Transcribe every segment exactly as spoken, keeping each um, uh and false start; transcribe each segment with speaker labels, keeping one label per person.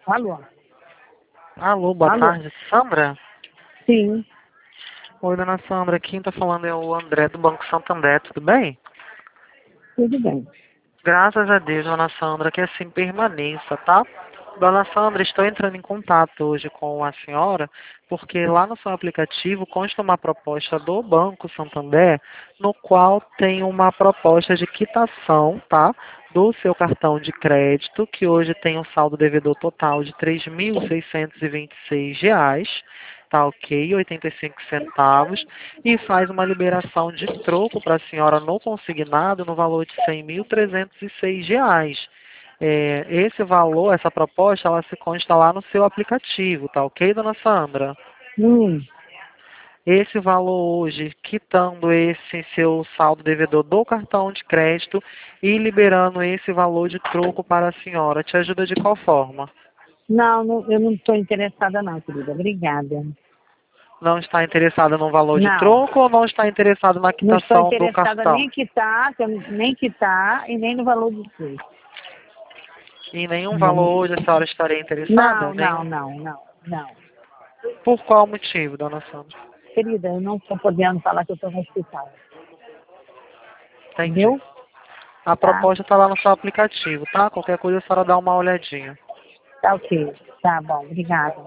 Speaker 1: Alô?
Speaker 2: Alô, boa
Speaker 1: Alô?
Speaker 2: tarde, Sandra?
Speaker 1: Sim,
Speaker 2: Oi, dona Sandra, quem tá falando é o André do Banco Santander, tudo bem?
Speaker 1: tudo bem.
Speaker 2: Graças a Deus, dona Sandra, que assim permaneça, tá? Dona Sandra, estou entrando em contato hoje com a senhora, porque lá no seu aplicativo consta uma proposta do Banco Santander, no qual tem uma proposta de quitação, tá? Do seu cartão de crédito, que hoje tem um saldo devedor total de três mil seiscentos e vinte e seis reais, tá ok? oitenta e cinco centavos, e faz uma liberação de troco para a senhora no consignado no valor de cem mil trezentos e seis reais. É, esse valor, essa proposta, ela se consta lá no seu aplicativo, tá ok, dona Sandra?
Speaker 1: Hum,
Speaker 2: Esse valor hoje, quitando esse seu saldo devedor do cartão de crédito e liberando esse valor de troco para a senhora, te ajuda de qual forma?
Speaker 1: não, não, eu não estou interessada não, querida. Obrigada.
Speaker 2: Não está interessada no valor de
Speaker 1: Não,
Speaker 2: troco ou não está interessada na
Speaker 1: não estou
Speaker 2: quitação do
Speaker 1: interessada nem
Speaker 2: cartão?
Speaker 1: em quitar, que eu- nem quitar e nem no valor do preço.
Speaker 2: Em nenhum valor hoje a senhora estaria interessada?
Speaker 1: Não, não,
Speaker 2: Nenhum.
Speaker 1: não, não, não.
Speaker 2: Por qual motivo, dona Sandra?
Speaker 1: Querida, eu não estou podendo falar que eu estou no hospital.
Speaker 2: Entendi.
Speaker 1: Entendeu?
Speaker 2: A
Speaker 1: Tá?
Speaker 2: proposta está lá no seu aplicativo, tá? Qualquer coisa a senhora dá uma olhadinha.
Speaker 1: Tá ok. Tá bom, obrigada.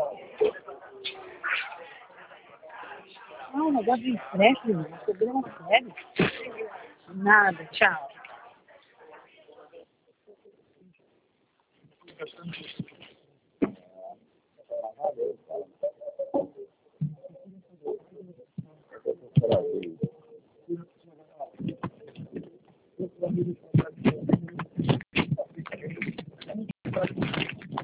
Speaker 1: Ah, um negócio de estresse, menina. Problema sério. Nada, tchau.